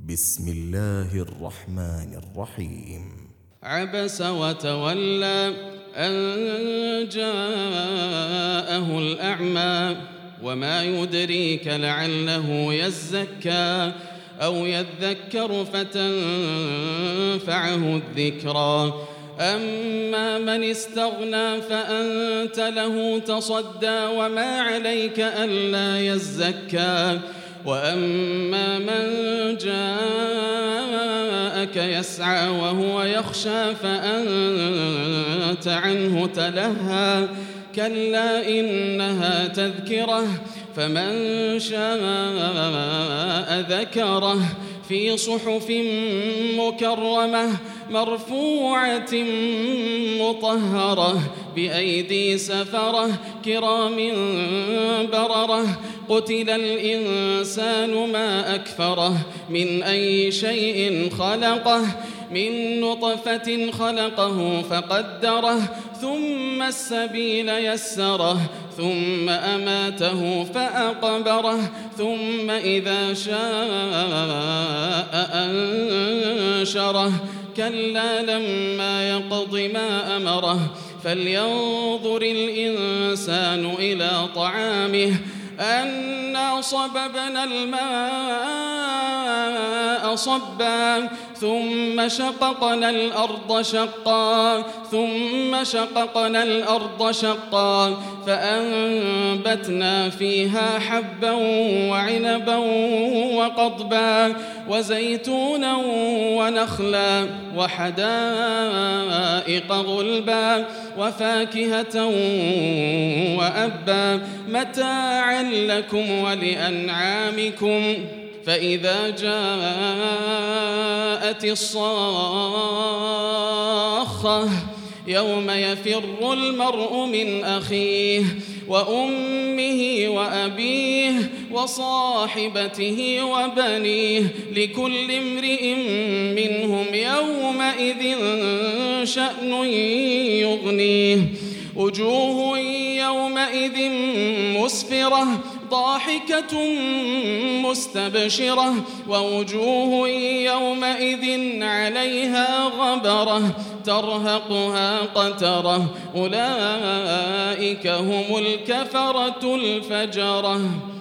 بسم الله الرحمن الرحيم. عبس وتولى أن جاءه الأعمى وما يدريك لعله يزكى أو يذكر فتنفعه الذكرى أما من استغنى فأنت له تصدى وما عليك ألا يزكى وأما من جاءك يسعى وهو يخشى فأنت عنه تلهى كلا إنها تذكرة فمن شاء ذكره في صحف مكرمة مرفوعة مطهرة بأيدي سفرة كرام بررة قتل الإنسان ما أكفره من أي شيء خلقه من نطفة خلقه فقدره ثم السبيل يسره ثم أماته فأقبره ثم إذا شاء أنشره كلا لما يقض ما أمره فلينظر الإنسان إلى طعامه أنا صببنا الماء صبا ثم شققنا الأرض شقا ثم شققنا الأرض شقا فأنبتنا فيها حبا وعنبا وقضبا وزيتونا ونخلا وحدائق غلبا وفاكهة وأبا متاعا لكم ولأنعامكم فإذا جاءت الصاخة يوم يفر المرء من أخيه وأمه وأبيه وصاحبته وبنيه لكل امرئ منهم يومئذ شأن يغنيه وجوه يومئذ مسفرة ضاحكة مستبشرة ووجوه يومئذ عليها غبرة ترهقها قترة أولئك هم الكفرة الفجرة.